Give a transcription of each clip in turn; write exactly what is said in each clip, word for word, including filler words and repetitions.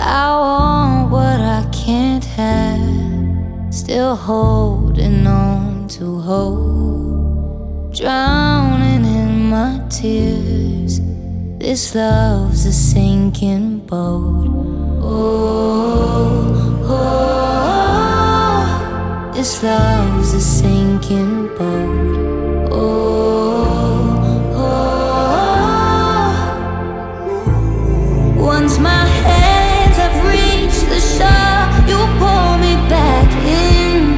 I want what I can't have, still holding on to hope, drowning in my tears. This love's a sinking boat. Oh, oh, this love's a sinking boat. Oh, oh, once my hands have reached the shore, you pull me back in,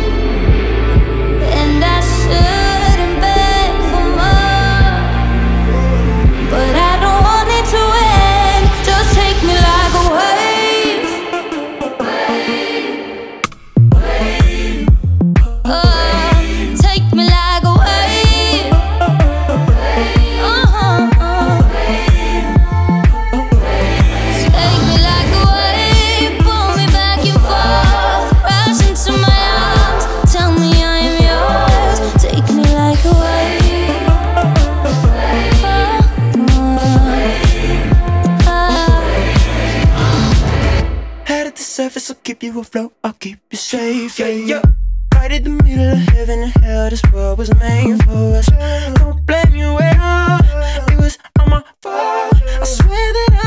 and I shouldn't beg for more, but I don't want it to end. Just take me like a wave, wave, wave. Oh, take me like a wave, uh-huh, uh. Take me like a wave, pull me back and forth, crash into my arms, tell me I am yours. Take me like a wave, Head at the surface, I'll keep you afloat, I'll keep you safe. Yeah, yeah. Right in the middle of heaven and hell, this world was made for us. Don't blame you at all, it was all my fault. I swear that